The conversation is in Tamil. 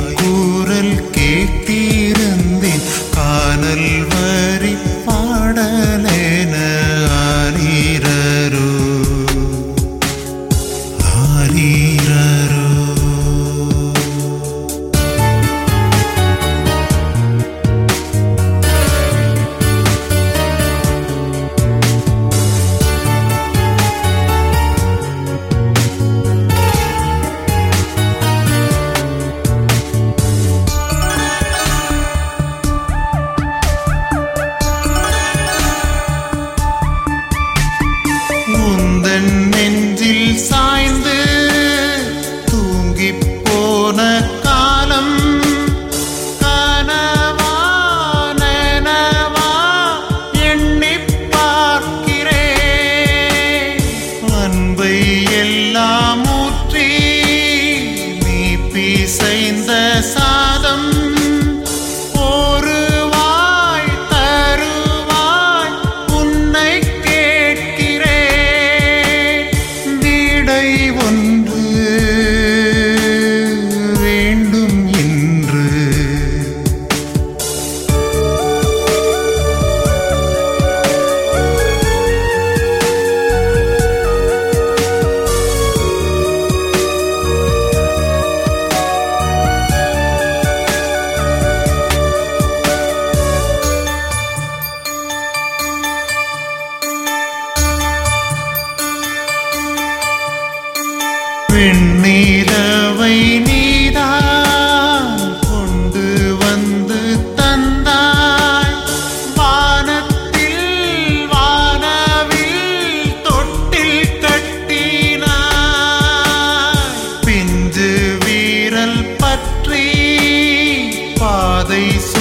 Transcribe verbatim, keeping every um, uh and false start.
கூறல் கேட்டிருந்தேன் கானல் வரி பாடலேன ஆரீரரோ ஆரீரரோ. உந்தன் நெஞ்சில் சாய்ந்து தூங்கிப் போன காலம் கனவா நனவா எண்ணிப் பார்க்கிறேன். அன்பை எல்லாம் ஊற்றி நீ பிசைந்த சாதம் ஒரு வாய் தருவாய் உன்னை ஒன்று வேண்டும் என்று. வெண்ணிலவை நீதான் கொண்டு வந்து தந்தாய். வானத்தில் வானவில் தொட்டில் கட்டினாய். பிஞ்சு வீரல் பற்றி பாதை